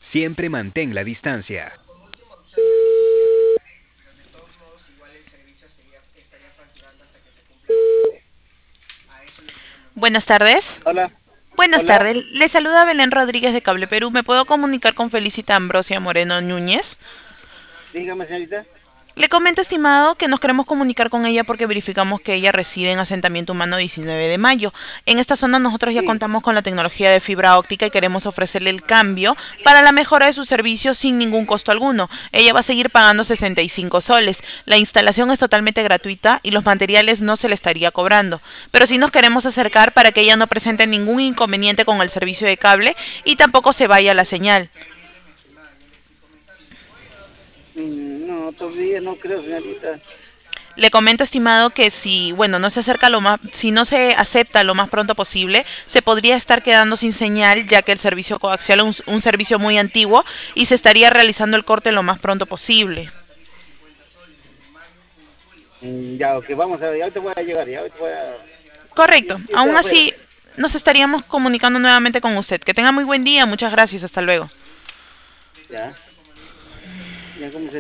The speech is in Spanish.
Siempre mantén la distancia. Buenas tardes. Hola, Buenas hola, tardes. Le saluda Belén Rodríguez de Cable Perú. ¿Me puedo comunicar con Felicita Ambrosia Moreno Núñez? dígame señorita. Le comento, estimado, que nos queremos comunicar con ella porque verificamos que ella reside en Asentamiento Humano 19 de Mayo. En esta zona nosotros ya Sí, contamos con la tecnología de fibra óptica y queremos ofrecerle el cambio para la mejora de sus servicios sin ningún costo alguno. Ella va a seguir pagando 65 soles. La instalación es totalmente gratuita y los materiales no se le estaría cobrando. Pero sí nos queremos acercar para que ella no presente ningún inconveniente con el servicio de cable y tampoco se vaya la señal. no, todavía no creo señorita. Le comento, estimado, que si, bueno, no se acerca lo más, si no se acepta lo más pronto posible, se podría estar quedando sin señal, ya que el servicio coaxial es un servicio muy antiguo y se estaría realizando el corte lo más pronto posible. Ya, ok, vamos a ver, ya ahorita voy a llegar, ya ahorita voy a... Yo, Correcto. yo estoy Aún afuera. así, nos estaríamos comunicando nuevamente con usted. Que tenga muy buen día. Muchas gracias. Hasta luego. Ya, ya, ¿cómo se